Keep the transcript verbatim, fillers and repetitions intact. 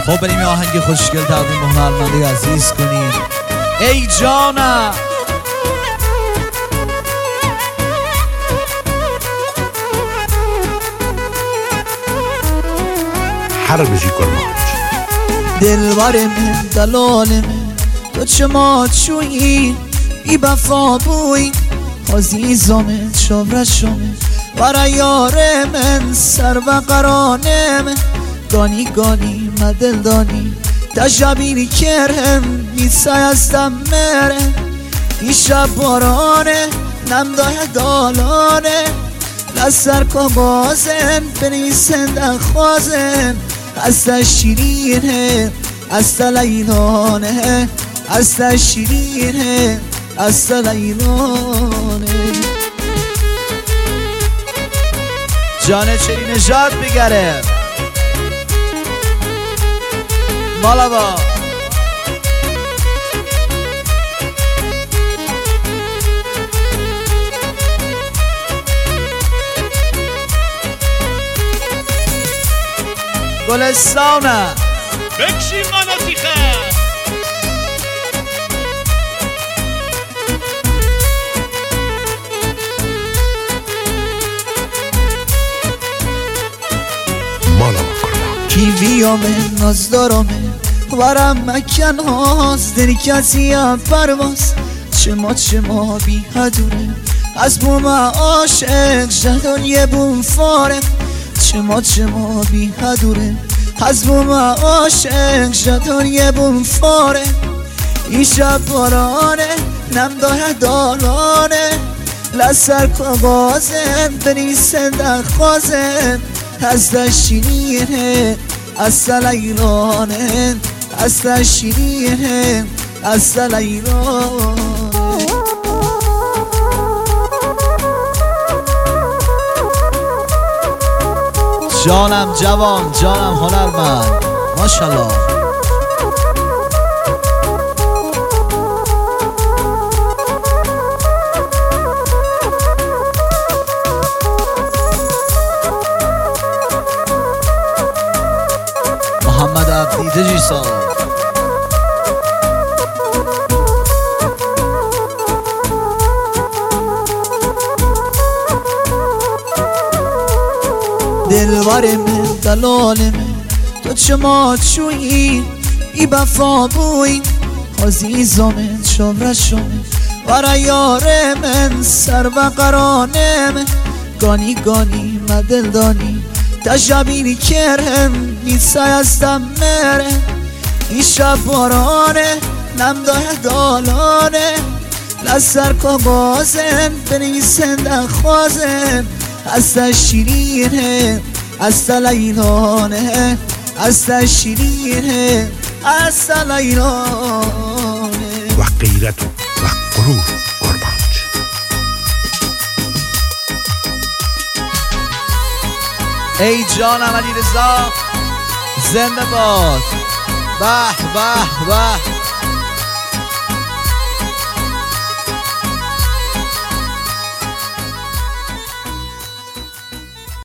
خب بریم یه آهنگ خوشگل تقدیم به هنرمندای عزیز کنیم. ای جانم حربجی کرمانج دلبر من دلال من تو چما چویی بی بفا بوی عزیزم شورشم برای یار من سر و قرانه من گانی گانی مدل دانی تجابینی کرم میسای از دم مره این شب بارانه نمدای دالانه لسر کبازن بنیسن دخوازن از شیرینه از لیلانه از شیرینه از لیلانه جان چری نجات بگره مالابا گلستانه بکشیم مناطیخه مالا کرمانج کیویامه نازدارامه ورم مکن هاست دنی کسی هم پرواز چما چما بی هدوره از بوم عاشق جدان یه بوم فاره چما چما بی هدوره از بوم عاشق جدان یه بوم فاره این شب بارانه نمداه دالانه لسر کبازن بنیسن دخوازن از شیرینه از لیلانه از شیرینه از لیلانه جانم جوان جانم هنرمند ماشالله محمد عبدی دجیسا دلبر من دلال من تو چما چویی بی بفا بوی عزیزم شورشم برای یار من سر و قرانه من گانی گانی مدل دانی تجابینی کرم میسای از دم مره این شب بارانه نمداه دالانه لسر کبازن بنیسن دخوازن از شیرینه از لیلانه از شیرینه از لیلانه و غیرت و غرور کرمانج ای جانم علی رضا زنده باد به به به